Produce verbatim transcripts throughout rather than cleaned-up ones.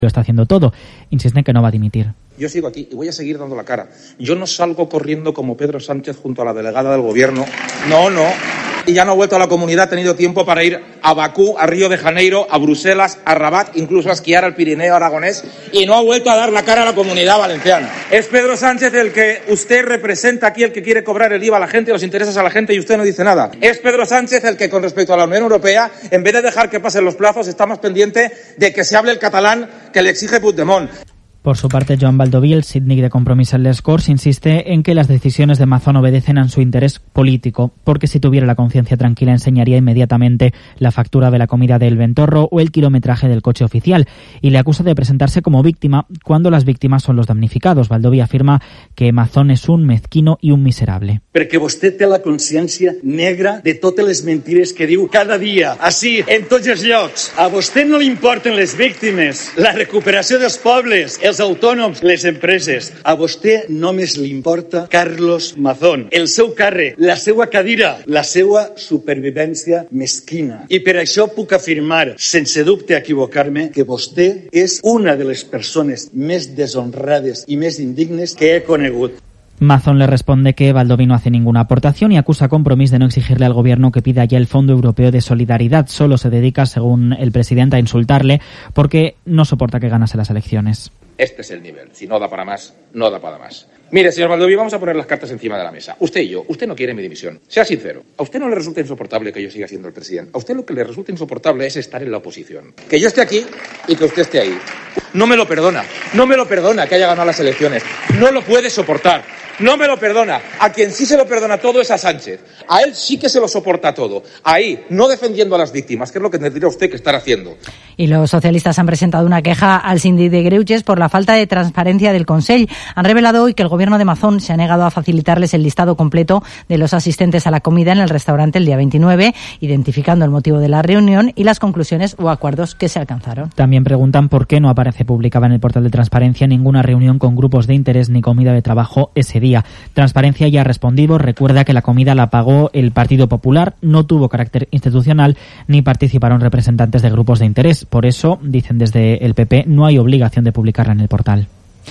lo está haciendo todo. Insisten que no va a dimitir. Yo sigo aquí y voy a seguir dando la cara. Yo no salgo corriendo como Pedro Sánchez junto a la delegada del gobierno. No, no. Y ya no he vuelto a la comunidad, he tenido tiempo para ir a Bakú, a Río de Janeiro, a Bruselas, a Rabat, incluso a esquiar al Pirineo aragonés, y no ha vuelto a dar la cara a la comunidad valenciana. Es Pedro Sánchez el que usted representa aquí, el que quiere cobrar el I V A a la gente, los intereses a la gente, y usted no dice nada. Es Pedro Sánchez el que, con respecto a la Unión Europea, en vez de dejar que pasen los plazos, está más pendiente de que se hable el catalán que le exige Puigdemont. Por su parte, Joan Baldoví, el síndic de Compromís en les Corts, insiste en que las decisiones de Mazón obedecen a su interés político, porque si tuviera la conciencia tranquila enseñaría inmediatamente la factura de la comida del Ventorro o el kilometraje del coche oficial, y le acusa de presentarse como víctima cuando las víctimas son los damnificados. Baldoví afirma que Mazón és un mezquino i un miserable. Perquè vostè té la consciència negra de totes les mentires que diu cada dia, així, en tots els llocs. A vostè no li importen les víctimes, la recuperació dels pobles, els autònoms, les empreses. A vostè només li importa Carlos Mazón, el seu càrrec, la seva cadira, la seva supervivència mesquina. I per això puc afirmar, sense dubte equivocar-me, que vostè és una de les persones més deshonrades i més indignes que he conegut. Mazón le responde que Baldoví no hace ninguna aportación y acusa a Compromís de no exigirle al gobierno que pida ya el Fondo Europeo de Solidaridad. Solo se dedica, según el presidente, a insultarle porque no soporta que ganase las elecciones. Este es el nivel. Si no da para más, no da para más. Mire, señor Baldoví, vamos a poner las cartas encima de la mesa. Usted y yo, usted no quiere mi dimisión. Sea sincero. ¿A usted no le resulta insoportable que yo siga siendo el presidente? A usted lo que le resulta insoportable es estar en la oposición. Que yo esté aquí y que usted esté ahí. No me lo perdona. No me lo perdona que haya ganado las elecciones. No lo puede soportar. No me lo perdona. A quien sí se lo perdona todo es a Sánchez. A él sí que se lo soporta todo. Ahí, no defendiendo a las víctimas, que es lo que tendría usted que estar haciendo. Y los socialistas han presentado una queja al síndic de Greuges por la falta de transparencia del Consell. Han revelado hoy que el gobierno de Mazón se ha negado a facilitarles el listado completo de los asistentes a la comida en el restaurante el día veintinueve, identificando el motivo de la reunión y las conclusiones o acuerdos que se alcanzaron. También preguntan por qué no aparece publicada en el portal de Transparencia ninguna reunión con grupos de interés ni comida de trabajo ese día. Transparencia ya ha respondido, recuerda que la comida la pagó el Partido Popular, no tuvo carácter institucional ni participaron representantes de grupos de interés. Por eso, dicen desde el P P, no hay obligación de publicarla en el portal.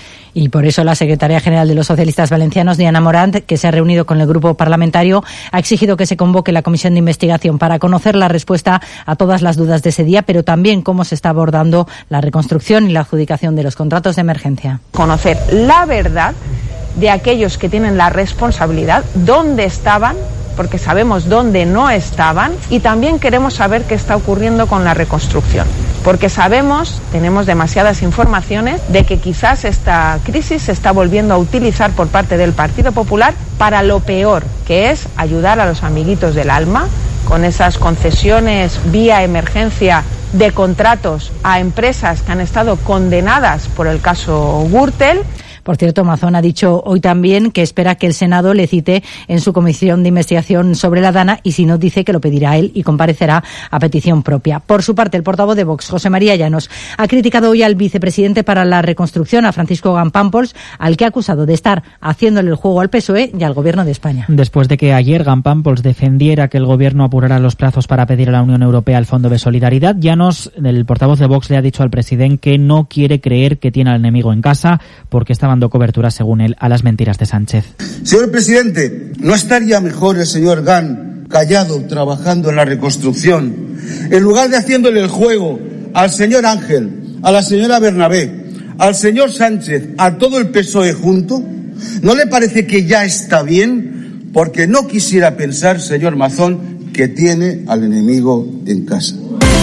Y por eso la secretaria general de los socialistas valencianos, Diana Morant, que se ha reunido con el grupo parlamentario, ha exigido que se convoque la comisión de investigación para conocer la respuesta a todas las dudas de ese día, pero también cómo se está abordando la reconstrucción y la adjudicación de los contratos de emergencia. Conocer la verdad de aquellos que tienen la responsabilidad, dónde estaban, porque sabemos dónde no estaban, y también queremos saber qué está ocurriendo con la reconstrucción, porque sabemos, tenemos demasiadas informaciones de que quizás esta crisis se está volviendo a utilizar por parte del Partido Popular para lo peor, que es ayudar a los amiguitos del alma con esas concesiones vía emergencia de contratos a empresas que han estado condenadas por el caso Gürtel. Por cierto, Mazón ha dicho hoy también que espera que el Senado le cite en su comisión de investigación sobre la Dana y si no, dice que lo pedirá él y comparecerá a petición propia. Por su parte, el portavoz de Vox, José María Llanos, ha criticado hoy al vicepresidente para la reconstrucción, a Francisco Gampámpols, al que ha acusado de estar haciéndole el juego al P S O E y al Gobierno de España. Después de que ayer Gampámpols defendiera que el Gobierno apurara los plazos para pedir a la Unión Europea el Fondo de Solidaridad, Llanos, el portavoz de Vox, le ha dicho al presidente que no quiere creer que tiene al enemigo en casa porque está dando cobertura, según él, a las mentiras de Sánchez. Señor presidente, ¿no estaría mejor el señor Gahn callado trabajando en la reconstrucción en lugar de haciéndole el juego al señor Ángel, a la señora Bernabé, al señor Sánchez, a todo el P S O E junto? ¿No le parece que ya está bien? Porque no quisiera pensar, señor Mazón, que tiene al enemigo en casa.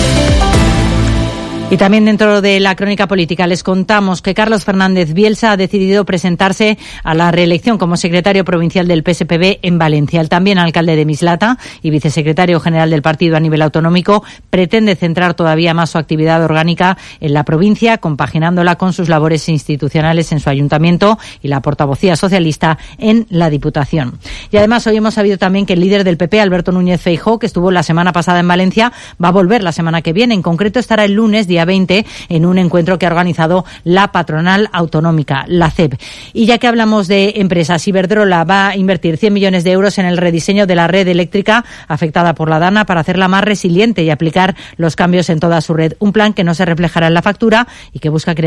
Y también dentro de la crónica política les contamos que Carlos Fernández Bielsa ha decidido presentarse a la reelección como secretario provincial del P S P B en Valencia. El también alcalde de Mislata y vicesecretario general del partido a nivel autonómico pretende centrar todavía más su actividad orgánica en la provincia, compaginándola con sus labores institucionales en su ayuntamiento y la portavocía socialista en la Diputación. Y además hoy hemos sabido también que el líder del P P, Alberto Núñez Feijóo, que estuvo la semana pasada en Valencia, va a volver la semana que viene. En concreto estará el lunes, día día veinte, en un encuentro que ha organizado la patronal autonómica, la C E P. Y ya que hablamos de empresas, Iberdrola va a invertir cien millones de euros en el rediseño de la red eléctrica afectada por la Dana para hacerla más resiliente y aplicar los cambios en toda su red. Un plan que no se reflejará en la factura y que busca crear